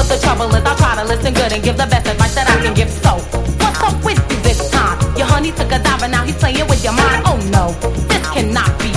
the trouble is I'll try to listen good and give the best advice that I can give. So, what's up with you this time? Your honey took a dive and now he's playing with your mind. Oh no, this cannot be